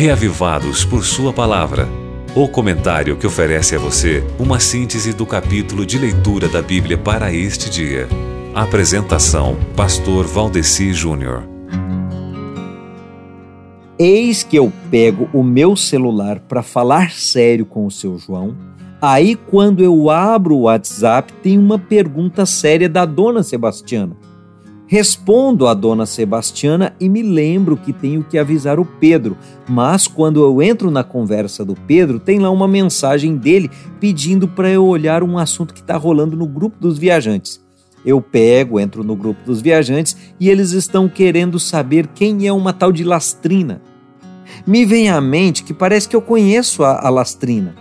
Reavivados por Sua Palavra. O comentário que oferece a você uma síntese do capítulo de leitura da Bíblia para este dia. Apresentação: Pastor Valdeci Júnior. Eis que eu pego o meu celular para falar sério com o seu João. Aí, quando eu abro o WhatsApp, tem uma pergunta séria da dona Sebastiana. Respondo à dona Sebastiana e me lembro que tenho que avisar o Pedro, mas quando eu entro na conversa do Pedro, tem lá uma mensagem dele pedindo para eu olhar um assunto que está rolando no grupo dos viajantes. Eu entro no grupo dos viajantes e eles estão querendo saber quem é uma tal de Lastrina. Me vem à mente que parece que eu conheço a Lastrina.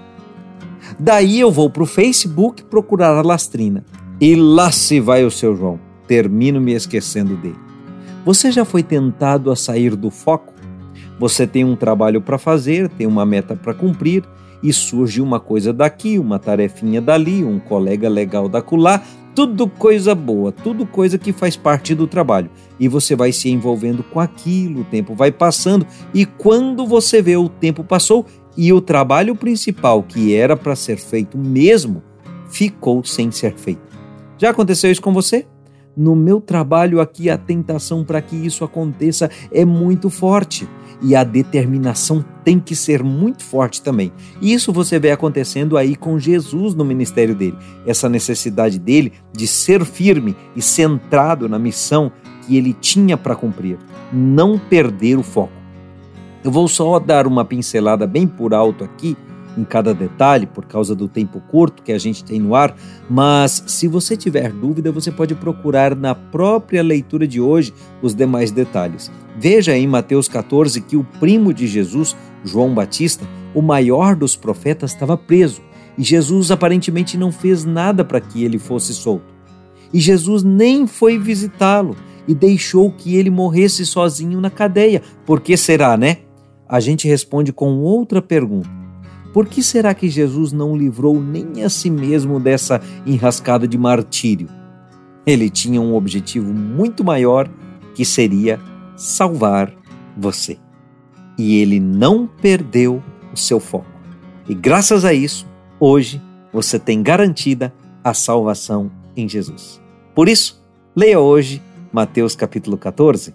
Daí eu vou para o Facebook procurar a Lastrina. E lá se vai o seu João. Termino me esquecendo dele. Você já foi tentado a sair do foco? Você tem um trabalho para fazer, tem uma meta para cumprir e surge uma coisa daqui, uma tarefinha dali, um colega legal daculá, tudo coisa boa, tudo coisa que faz parte do trabalho. E você vai se envolvendo com aquilo, o tempo vai passando e quando você vê o tempo passou e o trabalho principal que era para ser feito mesmo, ficou sem ser feito. Já aconteceu isso com você? No meu trabalho aqui, a tentação para que isso aconteça é muito forte e a determinação tem que ser muito forte também. E isso você vê acontecendo aí com Jesus no ministério dele. Essa necessidade dele de ser firme e centrado na missão que ele tinha para cumprir. Não perder o foco. Eu vou só dar uma pincelada bem por alto aqui, em cada detalhe, por causa do tempo curto que a gente tem no ar, mas se você tiver dúvida, você pode procurar na própria leitura de hoje os demais detalhes. Veja em Mateus 14 que o primo de Jesus, João Batista, o maior dos profetas, estava preso e Jesus aparentemente não fez nada para que ele fosse solto. E Jesus nem foi visitá-lo e deixou que ele morresse sozinho na cadeia. Por que será, né? A gente responde com outra pergunta. Por que será que Jesus não livrou nem a si mesmo dessa enrascada de martírio? Ele tinha um objetivo muito maior, que seria salvar você. E ele não perdeu o seu foco. E graças a isso, hoje você tem garantida a salvação em Jesus. Por isso, leia hoje Mateus capítulo 14.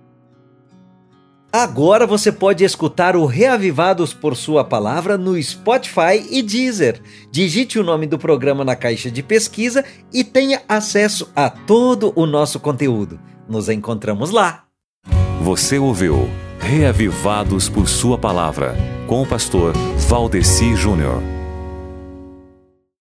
Agora você pode escutar o Reavivados por Sua Palavra no Spotify e Deezer. Digite o nome do programa na caixa de pesquisa e tenha acesso a todo o nosso conteúdo. Nos encontramos lá. Você ouviu Reavivados por Sua Palavra, com o pastor Valdeci Júnior.